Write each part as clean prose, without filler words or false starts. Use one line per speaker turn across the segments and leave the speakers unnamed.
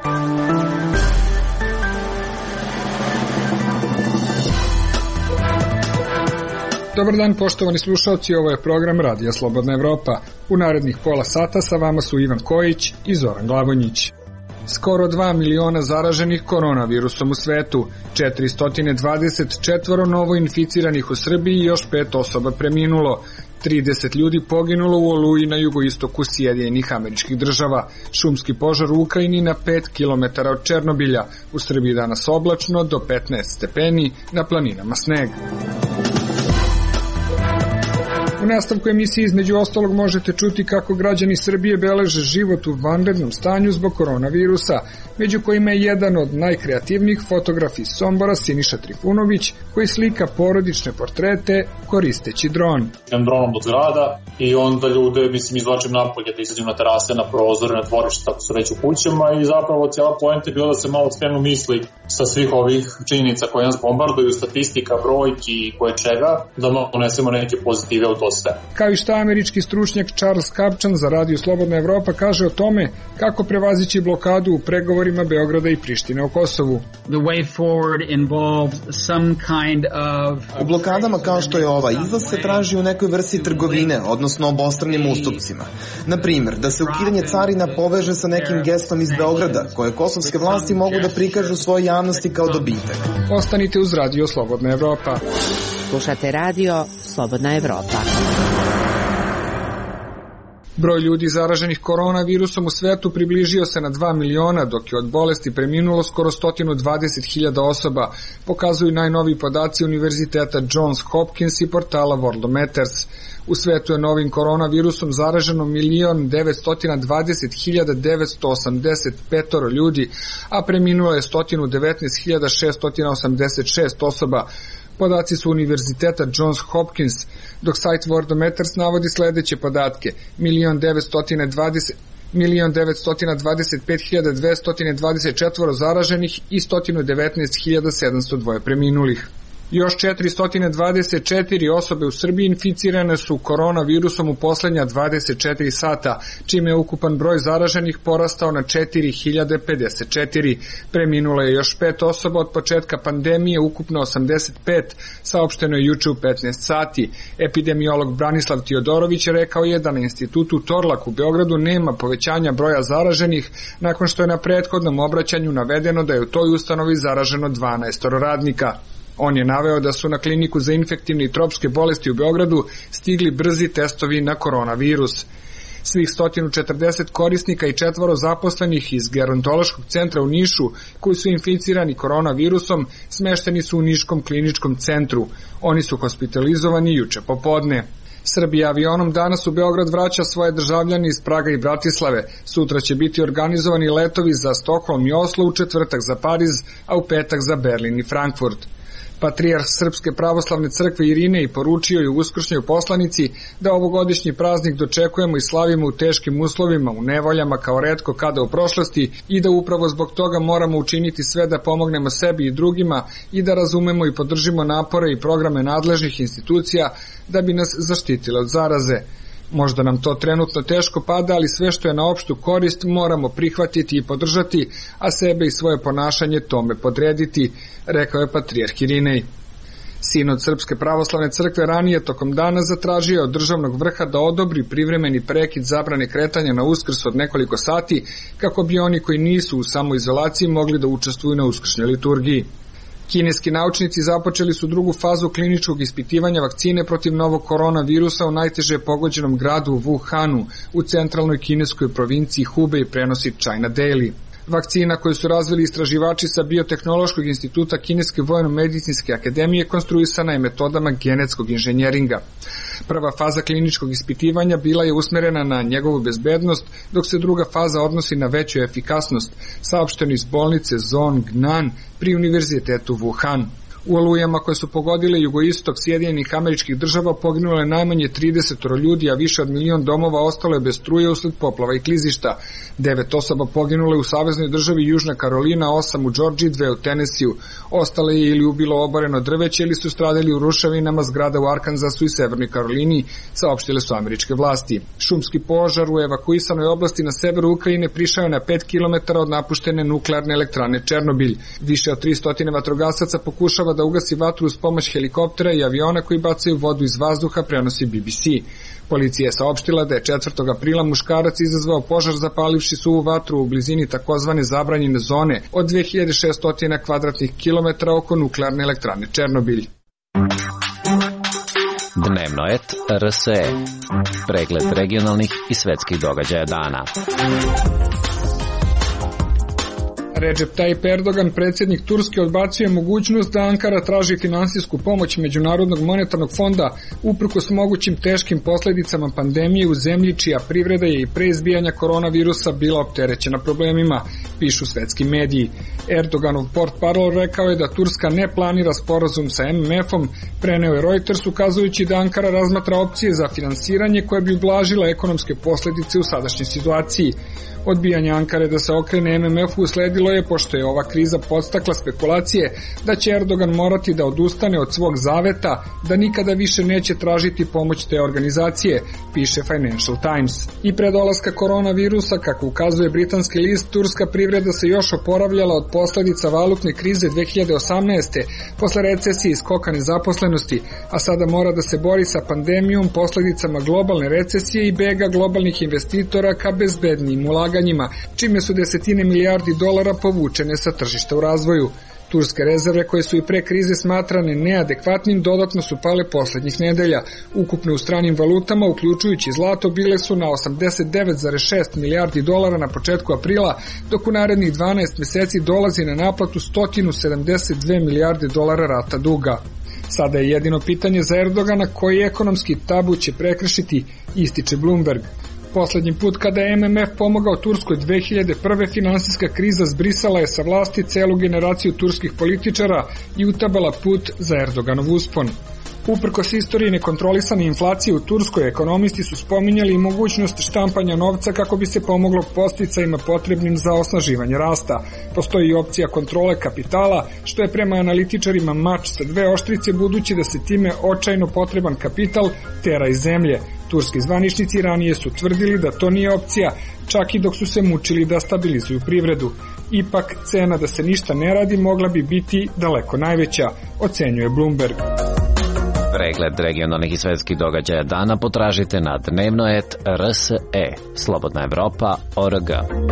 Dobar dan, poštovani slušalci, ovo je program Radija Slobodna Evropa. U narednih pola sata sa vama su Ivan Kojić i Zoran Glavonjić. Skoro 2 miliona zaraženih koronavirusom u svetu, 424 novo inficiranih u Srbiji i još 5 osoba preminulo. 30 ljudi poginulo u Oluji na jugoistoku Sjedinjenih Američkih Država. Šumski požar u Ukrajini na 5 km od Černobilja. U Srbiji danas oblačno do 15 stepeni, na planinama sneg. U nastavku emisije između ostalog možete čuti kako građani Srbije beleže život u vanrednom stanju zbog koronavirusa, među kojima je jedan od najkreativnijih fotograf iz Sombora, Siniša Trifunović, koji slika porodične portrete koristeći dron.
Dronom do zgrada i onda ljude, izvlačim napolje, da izađem na terase, na prozore, na dvorište, tako su već u kućama i zapravo cijela poenta je bila da se malo skrenu misli sa svih ovih činjenica koje nas bombarduju, statistika, brojki i koje čega, da unesemo neke pozitive u to sve.
Kao i šta američki stručnjak Charles Kapčan za Radio Slobodna Evropa kaže o tome kako prevazići blokadu u pregovorima Beograda i Prištine o Kosovu.
U blokadama kao što je ova, izlaz se traži u nekoj vrsti trgovine, odnosno obostranim ustupcima. Na primjer, da se ukidanje carina poveže sa nekim gestom iz Beograda, koje kosovske vlasti mogu da prikažu svojoj javnosti kao dobitak.
Ostanite uz Radio Slobodna Evropa.
Slušate Radio Slobodna Evropa.
Broj ljudi zaraženih koronavirusom u svetu približio se na 2 miliona, dok je od bolesti preminulo skoro 120.000 osoba, pokazuju najnoviji podaci Univerziteta Johns Hopkins i portala Worldometers. U svetu je novim koronavirusom zaraženo 1.920.985 ljudi, a preminulo je 119.686 osoba. Podaci su Univerziteta Johns Hopkins, dok sajt Worldometers navodi sledeće podatke: 1.925.224 zaraženih i 119.702 preminulih. Još 424 osobe u Srbiji inficirane su koronavirusom u poslednja 24 sata, čime je ukupan broj zaraženih porastao na 4054. Preminulo je još 5 osoba od početka pandemije, ukupno 85, saopšteno je juče u 15 sati. Epidemiolog Branislav Tiodorović rekao je da na institutu Torlak u Beogradu nema povećanja broja zaraženih, nakon što je na prethodnom obraćanju navedeno da je u toj ustanovi zaraženo 12 radnika. On je naveo da su na kliniku za infektivne i tropske bolesti u Beogradu stigli brzi testovi na koronavirus. Svih 140 korisnika i 4 zaposlenih iz gerontološkog centra u Nišu koji su inficirani koronavirusom smešteni su u Niškom kliničkom centru. Oni su hospitalizovani juče popodne. Srbija avionom danas u Beograd vraća svoje državljane iz Praga i Bratislave. Sutra će biti organizovani letovi za Stokholm i Oslo, u četvrtak za Pariz, a u petak za Berlin i Frankfurt. Patrijarh Srpske pravoslavne crkve Irinej poručio je u uskršnjoj poslanici da ovogodišnji praznik dočekujemo i slavimo u teškim uslovima, u nevoljama kao retko kada u prošlosti i da upravo zbog toga moramo učiniti sve da pomognemo sebi i drugima i da razumemo i podržimo napore i programe nadležnih institucija da bi nas zaštitile od zaraze. Možda nam to trenutno teško pada, ali sve što je na opštu korist moramo prihvatiti i podržati, a sebe i svoje ponašanje tome podrediti, rekao je patrijarh Irinej. Sinod Srpske pravoslavne crkve ranije tokom dana zatražio od državnog vrha da odobri privremeni prekid zabrane kretanja na Uskrs od nekoliko sati, kako bi oni koji nisu u samoizolaciji mogli da učestvuju na uskršnjoj liturgiji. Kineski naučnici započeli su drugu fazu kliničkog ispitivanja vakcine protiv novog koronavirusa u najteže pogođenom gradu Wuhanu u centralnoj kineskoj provinciji Hubei, prenosi China Daily. Vakcina koju su razvili istraživači sa Biotehnološkog instituta Kineske vojno-medicinske akademije konstruisana je metodama genetskog inženjeringa. Prva faza kliničkog ispitivanja bila je usmerena na njegovu bezbednost, dok se druga faza odnosi na veću efikasnost, saopšteno iz bolnice Zhongnan pri univerzitetu Wuhan. U olujama koje su pogodile jugoistok Sjedinjenih Američkih Država poginulo je najmanje 30 ljudi, a više od 1.000.000 domova ostalo je bez struje usled poplava i klizišta. 9 osoba poginule u saveznoj državi Južna Karolina, 8 u Džordžiji, 2 u Tenesiju. Ostale je ili ubilo oboreno drveće ili su stradali u ruševinama zgrada u Arkansasu i Severnoj Karolini, saopštile su američke vlasti. Šumski požar u evakuisanoj oblasti na severu Ukrajine prišao je na 5 km od napuštene nuklearne elektrane Černobilj. Više od 300 vatrogasaca pokušava da ugasi vatru uz pomoć helikoptera i aviona koji bacaju vodu iz vazduha, prenosi BBC. Policija je saopštila da je 4. aprila muškarac izazvao požar zapalivši suvu vatru u blizini takozvane zabranjene zone od 2600 kvadratnih kilometara oko nuklearne elektrane Černobilj.
Dnevno et RSE. Pregled regionalnih i svetskih događaja dana.
Recep Tayyip Erdogan, predsjednik Turske, odbacio je mogućnost da Ankara traži finansijsku pomoć Međunarodnog monetarnog fonda uprkos mogućim teškim posljedicama pandemije u zemlji čija privreda je i pre izbijanja koronavirusa bila opterećena problemima, pišu svetski mediji. Erdoganov portparol rekao je da Turska ne planira sporazum sa MMF-om, preneo je Reuters ukazujući da Ankara razmatra opcije za finansiranje koje bi ublažila ekonomske posljedice u sadašnjoj situaciji. Odbijanje Ankare da se okrene MMF-u usledilo je pošto je ova kriza podstakla spekulacije da će Erdogan morati da odustane od svog zaveta da nikada više neće tražiti pomoć te organizacije, piše Financial Times. I pre dolaska koronavirusa, kako ukazuje britanski list, turska privreda se još oporavljala od posledica valutne krize 2018. posle recesije i skoka nezaposlenosti, a sada mora da se bori sa pandemijom, posledicama globalne recesije i bega globalnih investitora ka bezbednijim ulaganjima, čime su desetine milijardi dolara povučene sa tržišta u razvoju. Turske rezerve, koje su i pre krize smatrane neadekvatnim, dodatno su pale poslednjih nedelja. Ukupno u stranim valutama, uključujući zlato, bile su na 89,6 milijardi dolara na početku aprila, dok u narednih 12 meseci dolazi na naplatu 172 milijarde dolara rata duga. Sada je jedino pitanje za Erdogana koji ekonomski tabu će prekršiti, ističe Bloomberg. Poslednji put kada je MMF pomogao Turskoj 2001. finansijska kriza zbrisala je sa vlasti celu generaciju turskih političara i utabala put za Erdoganov uspon. Uprkos istoriji nekontrolisane inflacije u Turskoj, ekonomisti su spominjali i mogućnost štampanja novca kako bi se pomoglo podsticajima potrebnim za osnaživanje rasta. Postoji i opcija kontrole kapitala, što je prema analitičarima mač sa dve oštrice, budući da se time očajno potreban kapital tera iz zemlje. Turski zvaničnici ranije su tvrdili da to nije opcija, čak i dok su se mučili da stabilizuju privredu. Ipak, cena da se ništa ne radi mogla bi biti daleko najveća, ocenjuje Bloomberg.
Pregled regionalnih i svetskih događaja dana potražite na dnevno.rs.e. Slobodna Evropa.org.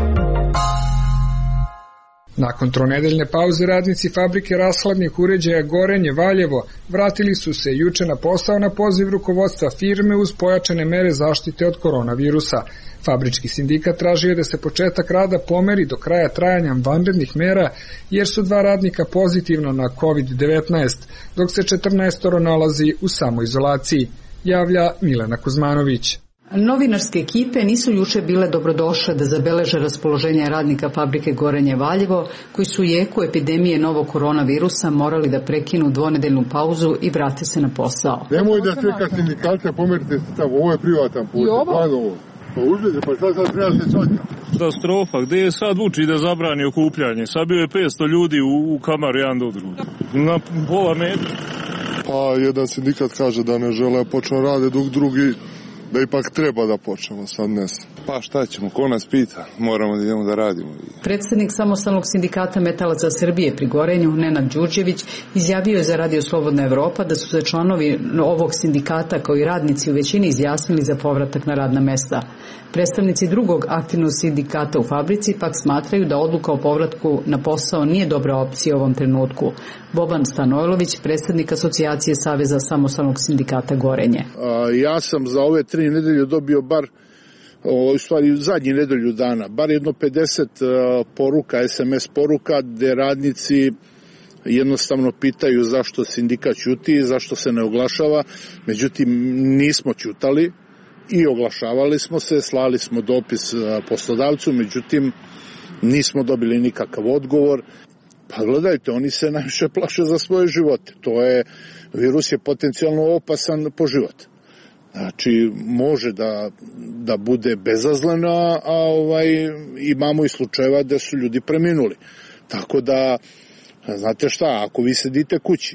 Nakon tronedeljne pauze radnici fabrike rashladnih uređaja Gorenje Valjevo vratili su se juče na posao na poziv rukovodstva firme uz pojačane mere zaštite od koronavirusa. Fabrički sindikat tražio da se početak rada pomeri do kraja trajanja vanrednih mera jer su 2 radnika pozitivno na COVID-19, dok se 14 nalazi u samoizolaciji, javlja Milena Kuzmanović.
Novinarske ekipe nisu juče bile dobrodošle da zabeleže raspoloženje radnika fabrike Gorenje Valjevo, koji su u jeku epidemije novog koronavirusa morali da prekinu dvonedeljnu pauzu i vrate se na posao.
Nemoj da čeka sindikalca, pomerite se tamo, ovo je privatan put. I ovo? Pa uzmite, pa šta sad treba se čeka?
Katastrofa, gde je sad Vučić da zabrani okupljanje? Sad bio je 500 ljudi u kamaru jedan do drugog. Na pola metra.
Pa jedan sindikat kaže da ne žele počnu rade, dok drugi da ipak treba da počnemo, sad ne znam. Pa šta ćemo, ko nas pita, moramo da idemo da radimo.
Predsednik samostalnog sindikata Metalaca Srbije pri Gorenju, Nenad Đurđević, izjavio je za Radio Slobodna Evropa da su se članovi ovog sindikata kao i radnici u većini izjasnili za povratak na radna mesta. Predstavnici drugog aktivnog sindikata u fabrici pak smatraju da odluka o povratku na posao nije dobra opcija u ovom trenutku. Boban Stanojlović, predsednik Asocijacije Saveza samostalnog sindikata Gorenje.
Ja sam za ove 3 nedelje dobio bar, u stvari zadnji nedelju dana, bar jedno 50 poruka, SMS poruka, gde radnici jednostavno pitaju zašto sindikat ćuti, zašto se ne oglašava, međutim nismo ćutali i oglašavali smo se, slali smo dopis poslodavcu, međutim nismo dobili nikakav odgovor. Pa gledajte, oni se najviše plaše za svoje živote. Virus je potencijalno opasan po život. Znači, može da bude bezazlen, a imamo i slučajeva da su ljudi preminuli. Tako da, znate šta, ako vi sedite kući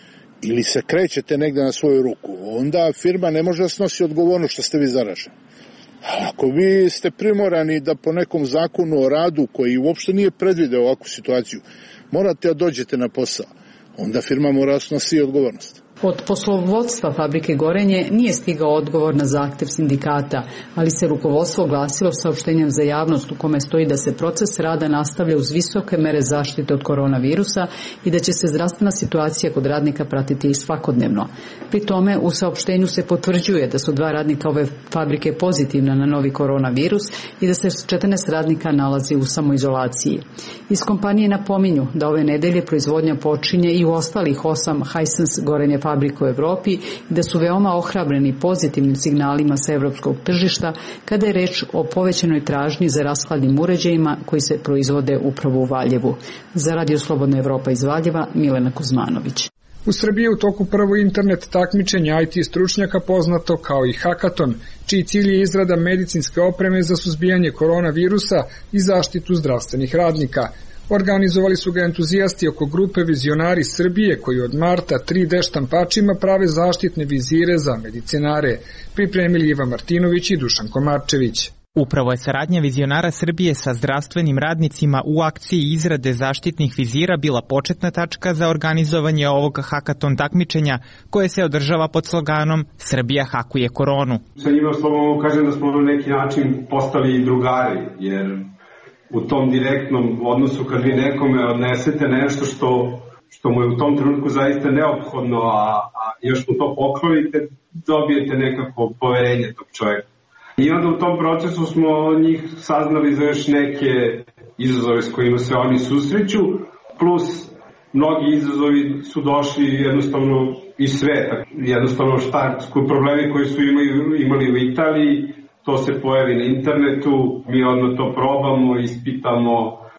ili se krećete negde na svoju ruku, onda firma ne može da snosi odgovornost što ste vi zaraženi. Ali ako vi ste primorani da po nekom zakonu o radu, koji uopšte nije predvideo ovakvu situaciju, morate da dođete na posao, onda firma mora snosi odgovornost.
Od poslovodstva fabrike Gorenje nije stigao odgovor na zahtev sindikata, ali se rukovodstvo oglasilo saopštenjem za javnost u kome stoji da se proces rada nastavlja uz visoke mere zaštite od koronavirusa i da će se zdravstvena situacija kod radnika pratiti svakodnevno. Pri tome u saopštenju se potvrđuje da su 2 radnika ove fabrike pozitivna na novi koronavirus i da se 14 radnika nalazi u samoizolaciji. Iz kompanije napominju da ove nedelje proizvodnja počinje i u ostalih 8 Hisense Gorenje fabrika u Evropi i da su veoma ohrabreni pozitivnim signalima sa evropskog tržišta kada je reč o povećanoj tražnji za rashladnim uređajima koji se proizvode upravo u Valjevu. Za Radio Slobodna Evropa iz Valjeva, Milena Kuzmanović.
U Srbiji je u toku prvo internet takmičenja IT stručnjaka poznato kao i hakaton, čiji cilj je izrada medicinske opreme za suzbijanje koronavirusa i zaštitu zdravstvenih radnika. Organizovali su ga entuzijasti oko grupe Vizionari Srbije koji od marta 3D štampačima prave zaštitne vizire za medicinare. Pripremili Iva Martinović i Dušan Komarčević.
Upravo je saradnja Vizionara Srbije sa zdravstvenim radnicima u akciji izrade zaštitnih vizira bila početna tačka za organizovanje ovog hakaton takmičenja koje se održava pod sloganom Srbija hakuje koronu.
Sa njima slobodno kažem da smo na neki način postali drugari, jer u tom direktnom odnosu kad vi nekome odnesete nešto što mu je u tom trenutku zaista neophodno, a još mu to poklonite, dobijete nekako poverenje tog čovjeka. I onda u tom procesu smo njih saznali za još neke izazove s kojima se oni susreću, plus mnogi izazovi su došli jednostavno iz sveta. Jednostavno problemi koji su imali u Italiji, to se pojavi na internetu, mi odmah to probamo, ispitamo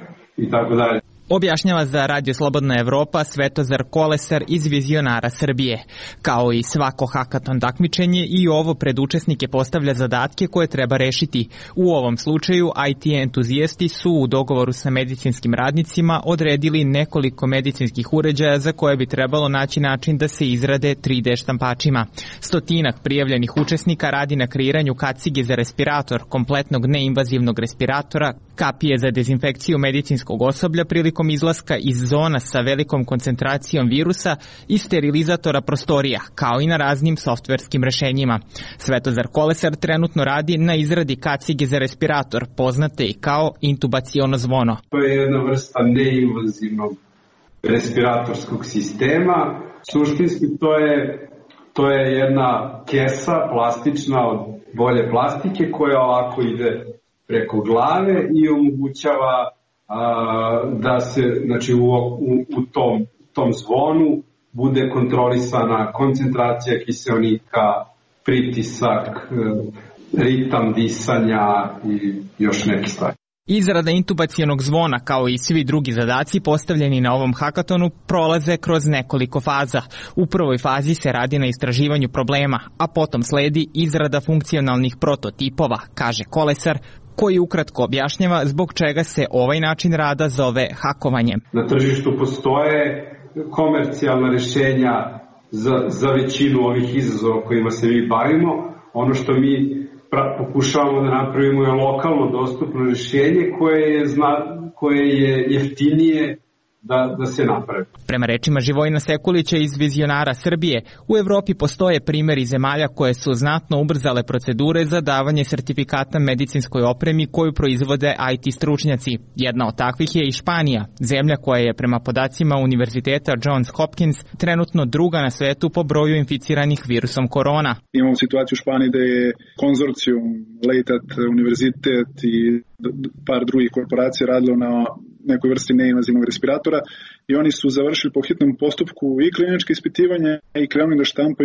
i tako dalje.
Objašnjava za Radio Slobodna Evropa Svetozar Kolesar iz Vizionara Srbije. Kao i svako hakaton takmičenje, i ovo pred učesnike postavlja zadatke koje treba rešiti. U ovom slučaju IT entuzijasti su u dogovoru sa medicinskim radnicima odredili nekoliko medicinskih uređaja za koje bi trebalo naći način da se izrade 3D štampačima. 100 prijavljenih učesnika radi na kreiranju kacige za respirator, kompletnog neinvazivnog respiratora, kapije za dezinfekciju medicinskog osoblja prilikom izlaska iz zona sa velikom koncentracijom virusa i sterilizatora prostorija, kao i na raznim softverskim rešenjima. Svetozar Kolesar trenutno radi na izradi kacige za respirator, poznate i kao intubaciono zvono.
To je jedna vrsta neinvazivnog respiratorskog sistema. Suštinski to je jedna kesa plastična od bolje plastike koja ovako ide preko glave i omogućava da se, znači, u tom zvonu bude kontrolisana koncentracija kiseonika, pritisak, ritam disanja i još neke stvari.
Izrada intubacionog zvona, kao i svi drugi zadaci postavljeni na ovom hakatonu, prolaze kroz nekoliko faza. U prvoj fazi se radi na istraživanju problema, a potom sledi izrada funkcionalnih prototipova, kaže Kolesar, koji ukratko objašnjava zbog čega se ovaj način rada zove hakovanjem.
Na tržištu postoje komercijalna rešenja za većinu ovih izazova kojima se mi bavimo. Ono što mi pokušavamo da napravimo je lokalno dostupno rešenje koje je jeftinije da se napravi.
Prema rečima Živojina Sekulića iz Vizionara Srbije, u Evropi postoje primjeri zemalja koje su znatno ubrzale procedure za davanje sertifikata medicinskoj opremi koju proizvode IT stručnjaci. Jedna od takvih je i Španija, zemlja koja je prema podacima Univerziteta Johns Hopkins trenutno druga na svetu po broju inficiranih virusom korona.
Imamo situaciju u Španiji da je konzorcijum Leitat univerzitet i par drugih korporacija radilo na nekoj vrsti neinvazivnog respiratora i oni su završili po hitnom postupku i kliničke ispitivanja i krenuli da štampaju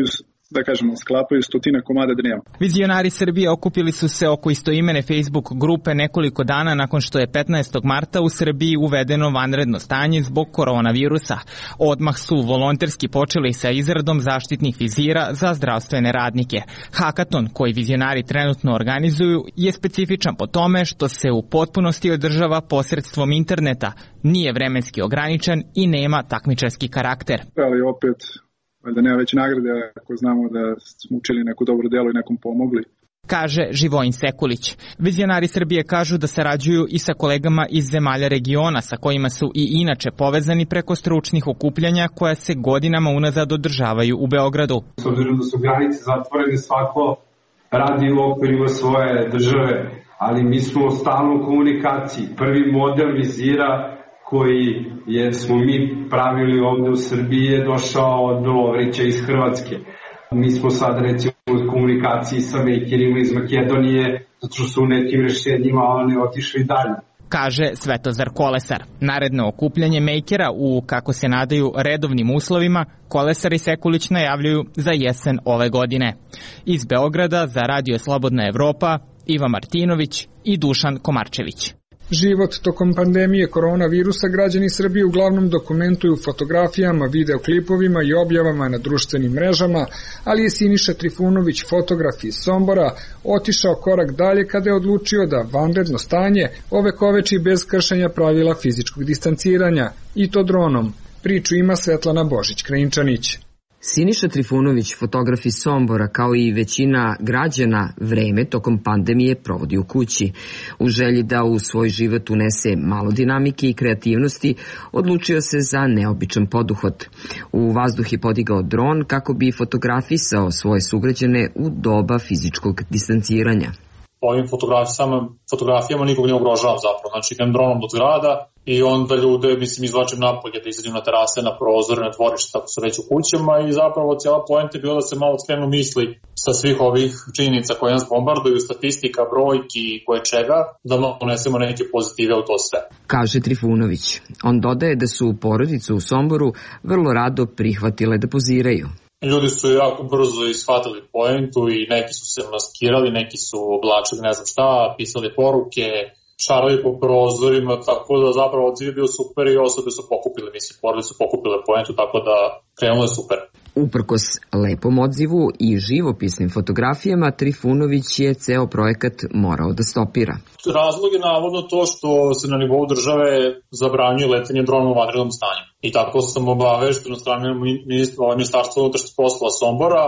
da kažemo, sklapaju 100 komada dnevno.
Vizionari Srbije okupili su se oko istoimene Facebook grupe nekoliko dana nakon što je 15. marta u Srbiji uvedeno vanredno stanje zbog koronavirusa. Odmah su volonterski počeli sa izradom zaštitnih vizira za zdravstvene radnike. Hakaton koji vizionari trenutno organizuju je specifičan po tome što se u potpunosti održava posredstvom interneta, nije vremenski ograničen i nema takmičarski karakter.
Ali opet, valjda nema već nagrade ako znamo da smo učili neko dobro delo i nekom pomogli.
Kaže Živojin Sekulić. Vizionari Srbije kažu da sarađuju i sa kolegama iz zemalja regiona sa kojima su i inače povezani preko stručnih okupljanja koja se godinama unazad održavaju u Beogradu.
S obzirom da su granice zatvorene, svako radi u okvirima svoje države, ali mi smo stalno u komunikaciji. Prvi model vizira koji smo mi pravili ovde u Srbiji je došao od Lovrića iz Hrvatske. Mi smo sad recimo u komunikaciji sa makerima iz Makedonije, zato što su u nekim rešenjima oni otišli dalje.
Kaže Svetozar Kolesar. Naredno okupljanje makera u, kako se nadaju, redovnim uslovima, Kolesar i Sekulić najavljuju za jesen ove godine. Iz Beograda za Radio Slobodna Evropa, Iva Martinović i Dušan Komarčević.
Život tokom pandemije koronavirusa građani Srbije uglavnom dokumentuju fotografijama, videoklipovima i objavama na društvenim mrežama, ali je Siniša Trifunović, fotograf iz Sombora, otišao korak dalje kada je odlučio da vanredno stanje ovekoveči bez kršenja pravila fizičkog distanciranja, i to dronom. Priču ima Svetlana Božić-Krajinčanić.
Siniša Trifunović, fotograf iz Sombora, kao i većina građana, vreme tokom pandemije provodi u kući. U želji da u svoj život unese malo dinamike i kreativnosti, odlučio se za neobičan poduhvat. U vazduh je podigao dron kako bi fotografisao svoje sugrađane u doba fizičkog distanciranja.
Ovim fotografijama nikog ne ugrožavam zapravo. Znači idem dronom do zgrada i onda ljude izvlačim napolje, da izađem na terase, na prozore, na dvorište, tako su već u kućama, i zapravo cijela poenta je bila da se malo skrenu misli sa svih ovih činjenica koje nas bombarduju, statistika, brojki i koje čega, da malo unesemo neke pozitive u to sve.
Kaže Trifunović. On dodaje da su porodicu u Somboru vrlo rado prihvatile da poziraju.
Ljudi su jako brzo ishvatili poentu i neki su se maskirali, neki su oblačili ne znam šta, pisali poruke, šarali po prozorima, tako da zapravo odziv je bio super i osobe su pokupile, porodice su pokupile poentu, tako da krenulo je super.
Uprkos lepom odzivu i živopisnim fotografijama, Trifunović je ceo projekat morao da stopira.
Razlog je navodno to što se na nivou države zabranjuje letenje dronom u vanrednom stanju. I tako sam obavešten od strane Ministarstva unutrašnjih poslova Sombora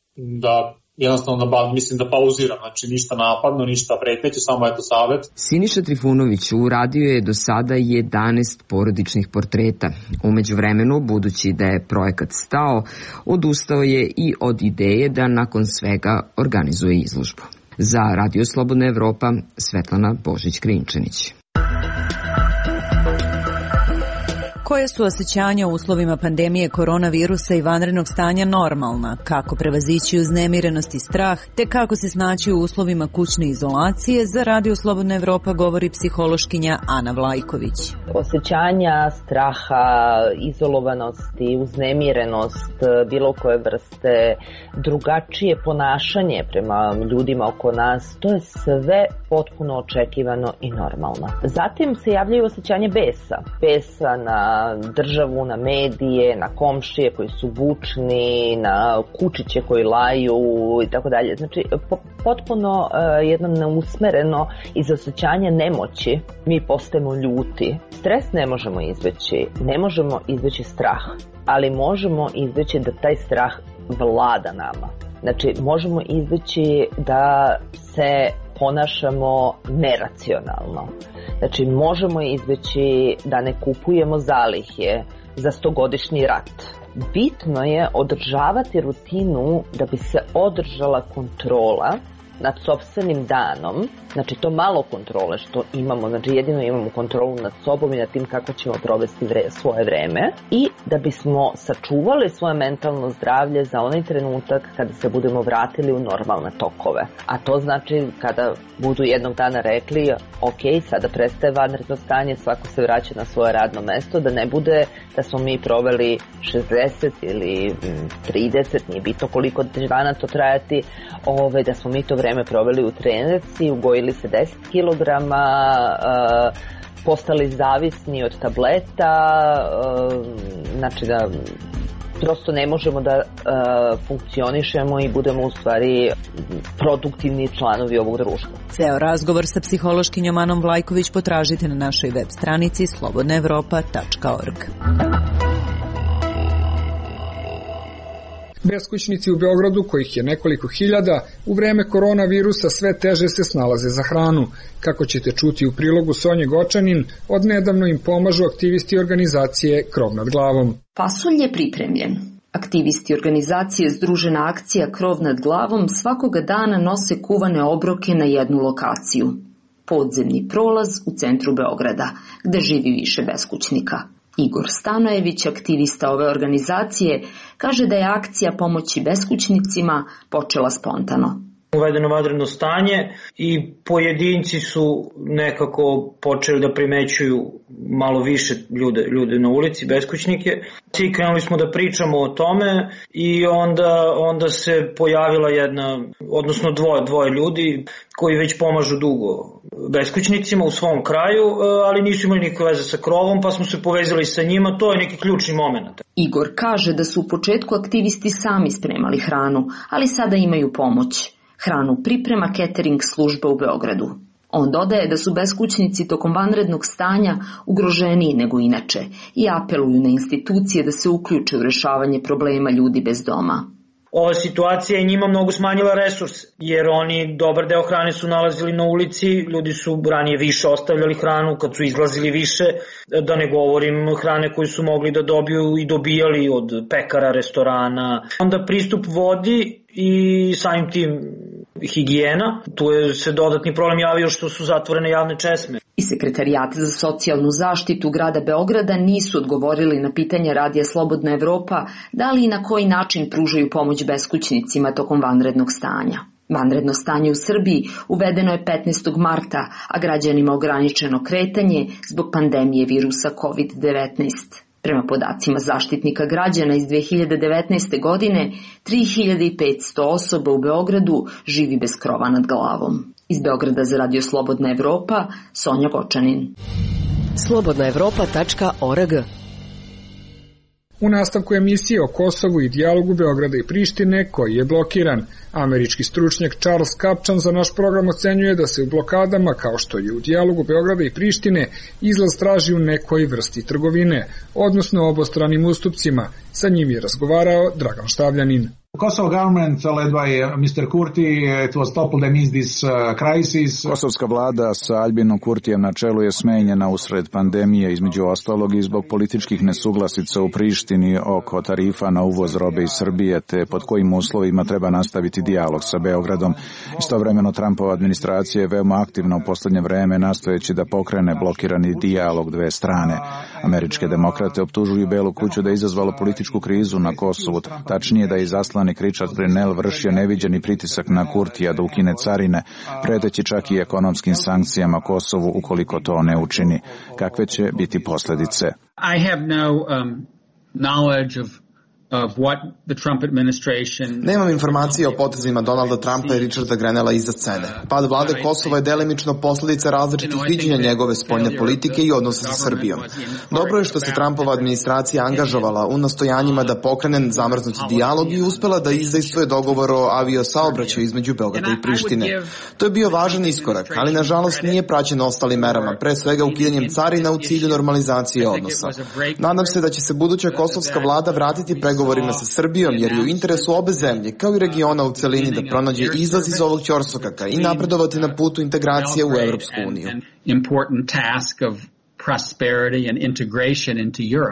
da jednostavno da pauziram, znači ništa napadno, ništa preteće, samo eto savet.
Siniša Trifunović uradio je do sada 11 porodičnih portreta. Umeđu vremenu, budući da je projekat stao, odustao je i od ideje da nakon svega organizuje izložbu. Za Radio Slobodna Evropa, Svetlana Božić-Krajinčanić.
Koje su osjećanja u uslovima pandemije koronavirusa i vanrednog stanja normalna, kako prevazići uznemirenost i strah, te kako se snaći u uslovima kućne izolacije, za Radio Slobodna Evropa govori psihološkinja Ana Vlajković.
Osjećanja straha, izolovanosti, uznemirenost, bilo koje vrste, drugačije ponašanje prema ljudima oko nas, to je sve potpuno očekivano i normalno. Zatim se javljaju osjećanje besa. Besa na državu, na medije, na komšije koji su bučni, na kučiće koji laju i tako dalje. Znači, potpuno jedno neusmereno iz osjećanja nemoći mi postajemo ljuti. Stres ne možemo izbeći, ne možemo izbeći strah, ali možemo izbeći da taj strah vlada nama. Znači, možemo izbeći da se ponašamo neracionalno. Znači, možemo izbeći da ne kupujemo zalihe za 100-godišnji rat. Bitno je održavati rutinu da bi se održala kontrola nad sopstvenim danom, znači to malo kontrole što imamo, znači jedino imamo kontrolu nad sobom i nad tim kako ćemo provesti svoje vreme i da bismo sačuvali svoje mentalno zdravlje za onaj trenutak kada se budemo vratili u normalne tokove. A to znači kada budu jednog dana rekli ok, sada prestaje vanredno stanje, svako se vraća na svoje radno mesto, da ne bude da smo mi proveli 60 ili 30, nije bitno koliko dana to trajati, da smo mi to vreme proveli u trenerci, ugojili se 10 kilograma, postali zavisni od tableta, znači da prosto ne možemo da funkcionišemo i budemo u stvari produktivni članovi ovog društva.
Ceo razgovor sa psihološkinjom Anom Vlajković potražite na našoj web stranici slobodnaevropa.org.
Beskućnici u Beogradu, kojih je nekoliko hiljada, u vreme koronavirusa sve teže se snalaze za hranu. Kako ćete čuti u prilogu Sonje Gočanin, odnedavno im pomažu aktivisti organizacije Krov nad glavom.
Pasulj je pripremljen. Aktivisti organizacije Združena akcija Krov nad glavom svakoga dana nose kuvane obroke na jednu lokaciju. Podzemni prolaz u centru Beograda, gde živi više beskućnika. Igor Stanojević, aktivista ove organizacije, kaže da je akcija pomoći beskućnicima počela spontano.
Uvedeno vanredno stanje i pojedinci su nekako počeli da primećuju malo više ljude na ulici, beskućnike. I krenuli smo da pričamo o tome i onda se pojavila dvoje ljudi koji već pomažu dugo beskućnicima u svom kraju, ali nisu imali nikakve veze sa Krovom, pa smo se povezali sa njima, to je neki ključni moment.
Igor kaže da su u početku aktivisti sami spremali hranu, ali sada imaju pomoć. Hranu priprema catering služba u Beogradu. On dodaje da su beskućnici tokom vanrednog stanja ugroženiji nego inače i apeluju na institucije da se uključe u rešavanje problema ljudi bez doma.
Ova situacija je njima mnogo smanjila resurse, jer oni dobar deo hrane su nalazili na ulici, ljudi su ranije više ostavljali hranu kad su izlazili više, da ne govorim hrane koju su mogli da dobiju i dobijali od pekara, restorana. Onda pristup vodi i samim tim higijena, tu je se dodatni problem javio što su zatvorene javne česme.
I Sekretarijat za socijalnu zaštitu grada Beograda nisu odgovorili na pitanje Radija Slobodna Evropa da li i na koji način pružaju pomoć beskućnicima tokom vanrednog stanja. Vanredno stanje u Srbiji uvedeno je 15. marta, a građanima ograničeno kretanje zbog pandemije virusa COVID-19. Prema podacima Zaštitnika građana iz 2019. godine, 3500 osoba u Beogradu živi bez krova nad glavom. Iz Beograda za Radio Slobodna Evropa, Sonja Gočanin.
slobodnaevropa.org.
U nastavku emisije o Kosovu i dijalogu Beograda i Prištine, koji je blokiran, američki stručnjak Charles Kapčan za naš program ocenjuje da se u blokadama, kao što je u dijalogu Beograda i Prištine, izlaz traži u nekoj vrsti trgovine, odnosno obostranim ustupcima. Sa njim je razgovarao Dragan Štavljanin.
Kosovo government led by Mr. Kurti, it was toppled amidst this crisis.
Kosovska vlada sa Albinom Kurtijem na čelu je smenjena usred pandemije, između ostalog i zbog političkih nesuglasica u Prištini oko tarifa na uvoz robe iz Srbije, te pod kojim uslovima treba nastaviti dijalog sa Beogradom. Istovremeno Trumpova administracija je veoma aktivna u poslednje vreme, nastojeći da pokrene blokirani dijalog dve strane. Američke demokrate optužuju Belu kuću da je izazvalo političku krizu na Kosovu, tačnije da je izaslanik Richard Grenell vršio neviđeni pritisak na Kurtija da ukine carine, preteći čak i ekonomskim sankcijama Kosovu ukoliko to ne učini. Kakve će biti posledice?
I have no knowledge of what the Trump administration...
Nemam informacije o potezima Donalda Trumpa i Richarda Grenella iza scene. Pad vlade Kosova je delimično posledica različitih viđenja njegove spoljne politike i odnosa sa Srbijom. Dobro je što se Trumpova administracija angažovala u nastojanjima da pokrene zamrznuti dijalog i uspela da izdejstvuje dogovor o aviosaobraćaju između Beograda i Prištine. To je bio važan iskorak, ali nažalost nije praćen ostalim merama, pre svega ukidanjem carina u cilju normalizacije odnosa. Nadam se da će se buduća kosovska vlada vratiti pregovorima sa Srbijom, jer je u interesu obe zemlje, kao i regiona u celini, da pronađe izlaz iz ovog ćorsokaka i napredovati na putu integracije u Evropsku uniju.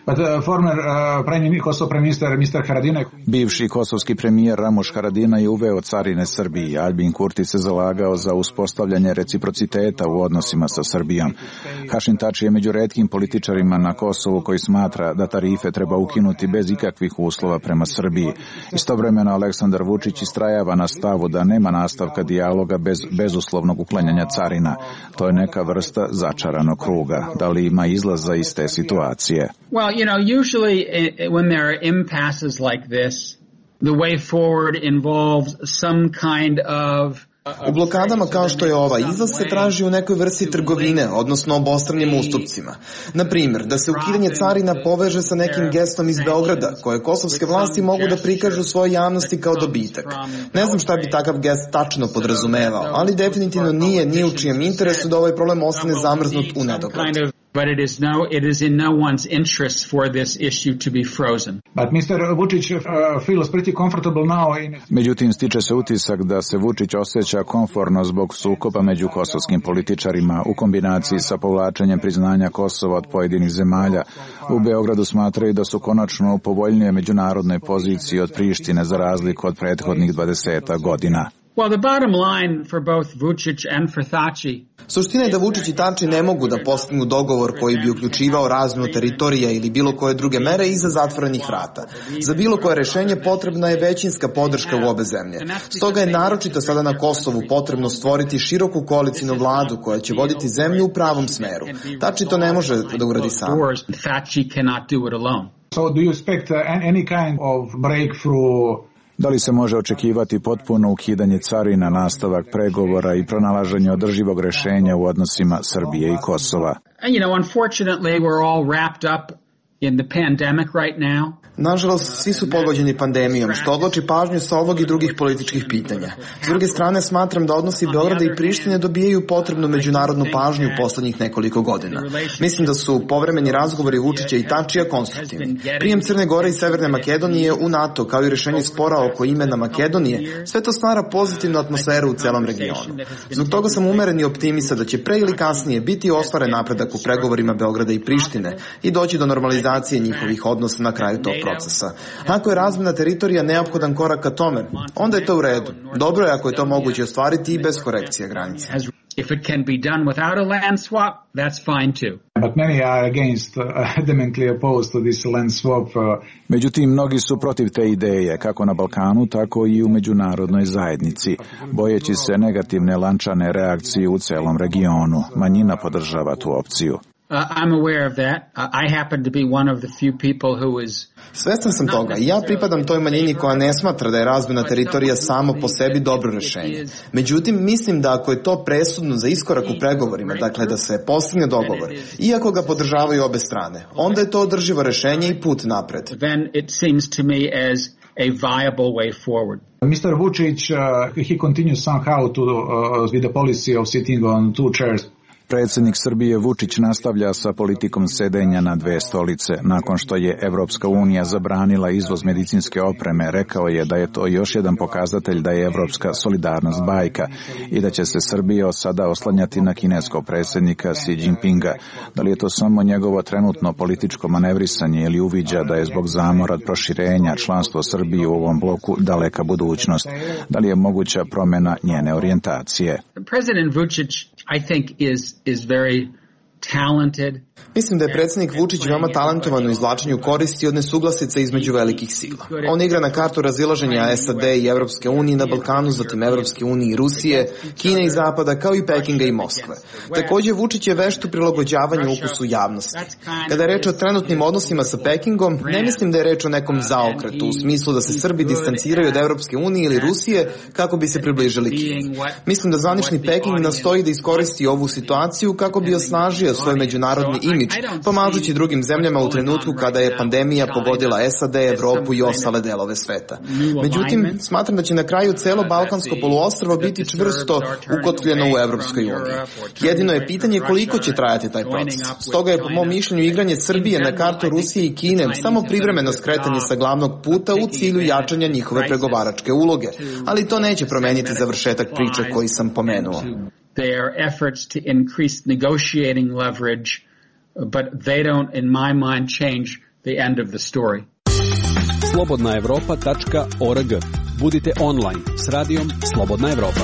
Bivši kosovski premijer Ramuš Haradinaj je uveo carine Srbiji. Aljbin Kurti se zalagao za uspostavljanje reciprociteta u odnosima sa Srbijom. Hašim Tači je među retkim političarima na Kosovu koji smatra da tarife treba ukinuti bez ikakvih uslova prema Srbiji. Istovremeno Aleksandar Vučić istrajava na stavu da nema nastavka dijaloga bez bezuslovnog uklanjanja carina. To je neka vrsta začaranog kruga. Da li ima izlaza iz te situacije?
Well, usually when there are impasses like this, the way forward involves some kind of
U blokadama kao što je ova, izlaz se traži u nekoj vrsti trgovine, odnosno obostranim ustupcima. Na primjer, da se ukidanje carina poveže sa nekim gestom iz Beograda, koje kosovske vlasti mogu da prikažu svojoj javnosti kao dobitak. Ne znam šta bi takav gest tačno podrazumevao, ali definitivno nije ni u čijem interesu da ovaj problem ostane zamrznut u nedogled.
But it is in no one's interest for this issue to be frozen.
But Mr. Vučić feels pretty comfortable now.
Međutim, stiče se utisak da se Vučić osjeća komforno zbog sukoba među kosovskim političarima u kombinaciji sa povlačenjem priznanja Kosova od pojedinih zemalja. U Beogradu smatraju da su konačno u povoljnije međunarodnoj poziciji od Prištine za razliku od prethodnih 20 godina.
Well, the bottom line for both Vučić and for Thači.
Suština je da Vučić i Tači ne mogu da postignu dogovor koji bi uključivao razmenu teritorija ili bilo koje druge mere iza zatvorenih vrata. Za bilo koje rešenje potrebna je većinska podrška u obe zemlje. Stoga je naročito sada na Kosovu potrebno stvoriti široku koalicijnu vladu koja će voditi zemlju u pravom smeru. Tači to ne može da uradi sam.
So do you expect any kind of breakthrough?
Da li se može očekivati potpuno ukidanje carina, nastavak pregovora i pronalaženje održivog rešenja u odnosima Srbije i Kosova?
Unfortunately, we're all wrapped up in the pandemic right now.
Nažalost, svi su pogođeni pandemijom, što odloči pažnju sa ovog i drugih političkih pitanja. S druge strane, smatram da odnosi Beograda i Prištine dobijaju potrebnu međunarodnu pažnju u poslednjih nekoliko godina. Mislim da su povremeni razgovori Vučića i Tačija konstruktivni. Prijem Crne Gore i Severne Makedonije u NATO, kao i rešenje spora oko imena Makedonije, sve to stvara pozitivnu atmosferu u celom regionu. Zbog toga sam umeren i optimista da će pre ili kasnije biti ostvaren napredak u pregovorima Beograda i Prištine i doći do normalizacije njihovih odnosa na kraju tog procesa. Ako je razmena teritorija neophodan korak ka tome, onda je to u redu. Dobro je ako je to moguće ostvariti i bez korekcije granice.
If it can be done without a land swap, that's fine too.
But many are against, adamantly opposed to this land swap.
Međutim, mnogi su protiv te ideje, kako na Balkanu, tako i u međunarodnoj zajednici, bojeći se negativne lančane reakcije u celom regionu. Manjina podržava tu opciju.
I'm aware of that. I happen to be one of the few people who is...
Svestan sam toga i ja pripadam toj manjini koja ne smatra da je razmena teritorija samo po sebi dobro rešenje. Međutim, mislim da ako je to presudno za iskorak u pregovorima, dakle da se postigne dogovor, iako ga podržavaju obe strane, onda je to održivo rešenje i put napred.
Then it seems to me as a viable way forward.
Mr. Vučić, he continues somehow to with the policy of sitting on two chairs.
Predsjednik Srbije Vučić nastavlja sa politikom sedenja na dve stolice. Nakon što je Evropska unija zabranila izvoz medicinske opreme, rekao je da je to još jedan pokazatelj da je evropska solidarnost bajka i da će se Srbija sada oslanjati na kineskog predsjednika Xi Jinpinga. Da li je to samo njegovo trenutno političko manevrisanje ili uviđa da je zbog zamora od proširenja članstvo Srbije u ovom bloku daleka budućnost? Da li je moguća promjena njene orijentacije?
President Vučić, I think, is very talented.
Mislim da je predsjednik Vučić veoma talentovan u izvlačenju koristi od nesuglasica između velikih sila. On igra na kartu razilaženja SAD i Evropske unije na Balkanu, zatim Evropske unije i Rusije, Kine i Zapada, kao i Pekinga i Moskve. Također, Vučić je vešt u prilagođavanju ukusu javnosti. Kada je reč o trenutnim odnosima sa Pekingom, ne mislim da je reč o nekom zaokretu, u smislu da se Srbi distanciraju od Evropske unije ili Rusije kako bi se približili Kini. Mislim da zvanični Peking nastoji da iskoristi ovu situaciju kako bi osnažio svoj međunarodni imidž, pomažući drugim zemljama u trenutku kada je pandemija pogodila SAD, Evropu i ostale delove sveta. Međutim, smatram da će na kraju celo Balkansko poluostrvo biti čvrsto ukotvljeno u Evropskoj uniji. Jedino je pitanje koliko će trajati taj proces. Stoga je po mom mišljenju igranje Srbije na kartu Rusije i Kine samo privremeno skretanje sa glavnog puta u cilju jačanja njihove pregovaračke uloge, ali to neće promeniti završetak priče koji sam pomenuo.
Their efforts to increase negotiating leverage, but they don't, in my mind, change the end of the story.
slobodnaevropa.org. Budite online s radijom Slobodna Evropa.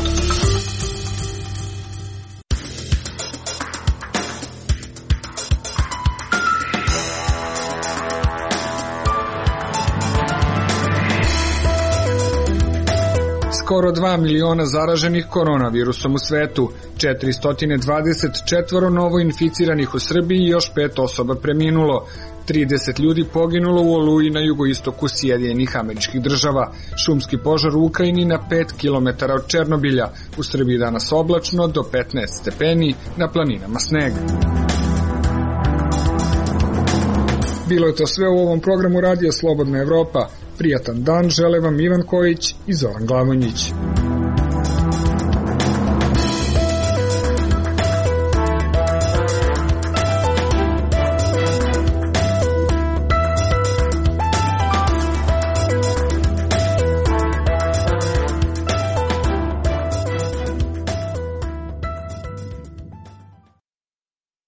Skoro 2 miliona zaraženih koronavirusom u svetu, 424 novo inficiranih u Srbiji i još 5 osoba preminulo. 30 ljudi poginulo u Oluji na jugoistoku Sjedinjenih Američkih Država. Šumski požar u Ukrajini na 5 km od Černobilja. U Srbiji danas oblačno do 15 stepeni, na planinama sneg. Bilo je to sve u ovom programu Radija Slobodna Evropa. Prijatan dan žele vam Ivan Kojić i Zoran Glavonjić.